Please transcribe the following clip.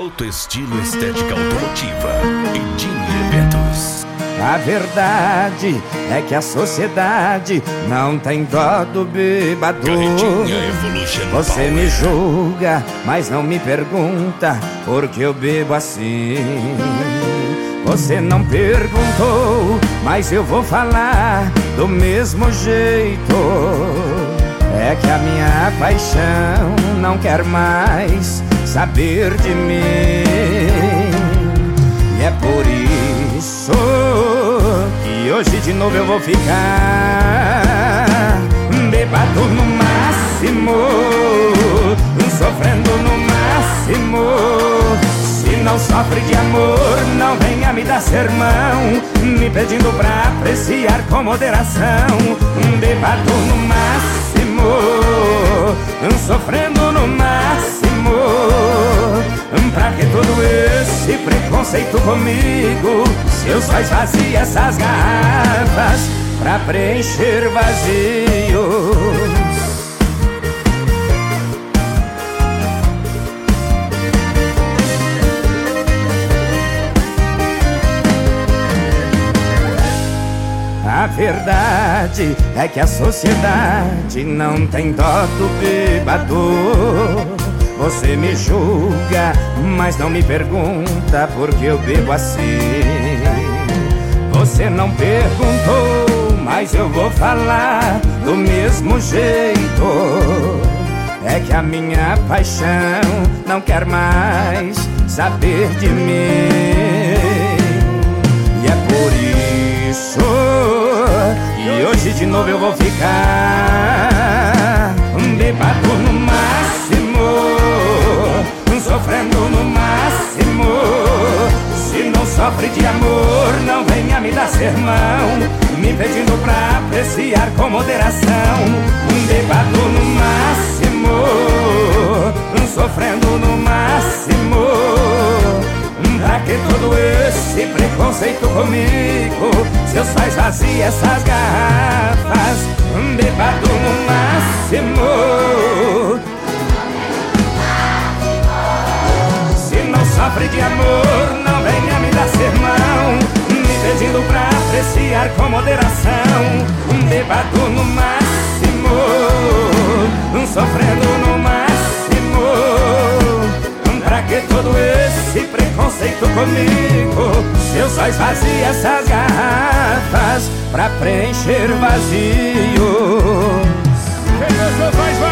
Alto Estilo Estética Automotiva e Dini Eventos. A verdade é que a sociedade não tem dó do bêbado. Você me julga, mas não me pergunta por que eu bebo assim. Você não perguntou, mas eu vou falar do mesmo jeito. É que a minha paixão não quer mais saber de mim. E é por isso que hoje de novo eu vou ficar bêbado no máximo, sofrendo no máximo. Se não sofre de amor, não venha me dar sermão, me pedindo pra apreciar com moderação. Bêbado no máximo, sofrendo no máximo. Pra que todo esse preconceito comigo, se eu só esvazio essas garrafas pra preencher vazios? A verdade é que a sociedade não tem dó do bêbado. Você me julga, mas não me pergunta por que eu bebo assim. Você não perguntou, mas eu vou falar do mesmo jeito. É que a minha paixão não quer mais saber de mim. E é por isso que hoje de novo eu vou ficar bêbado no máximo, sofrendo no máximo. Se não sofre de amor, não venha me dar sermão, me pedindo pra apreciar com moderação. Bêbado no máximo, sofrendo no máximo. Pra que todo esse preconceito comigo, se eu só esvazio essas garrafas? Bêbado no máximo. Se não sofre de amor, não venha me dar sermão, me pedindo pra apreciar com moderação. Bêbado no máximo, sofrendo no máximo. Pra que todo esse preconceito comigo, se eu só esvazio essas garrafas pra preencher vazios? Quem dança faz